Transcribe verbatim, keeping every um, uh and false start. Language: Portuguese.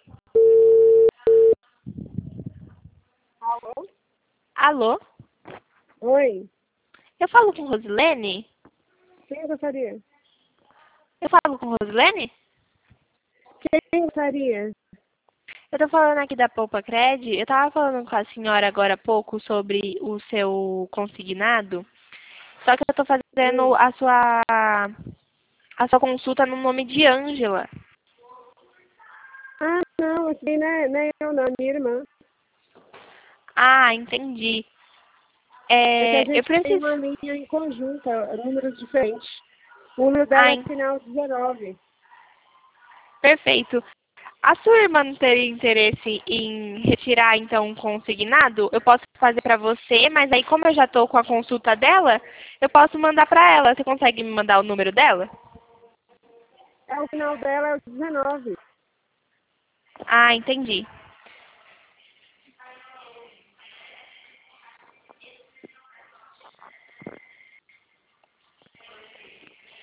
Alô? Alô? Oi, Eu falo com Rosilene? quem gostaria? Eu falo com Rosilene? Quem gostaria? Eu tô falando aqui da Poupa Cred. Eu tava falando com a senhora agora há pouco sobre o seu consignado. Só que eu tô fazendo Hum. a sua, a sua consulta no nome de Ângela. Ah, não, aqui não é, não é eu, não, é minha irmã. Ah, entendi. É que a É, eu gente tem preciso... uma linha em conjunta, números diferentes. O número dela Ah, é en- final dezenove. perfeito. A sua irmã não teria interesse em retirar, então, um consignado? Eu posso fazer para você, mas aí como eu já estou com a consulta dela, eu posso mandar para ela. Você consegue me mandar o número dela? É, o final dela é o dezenove. Ah, entendi.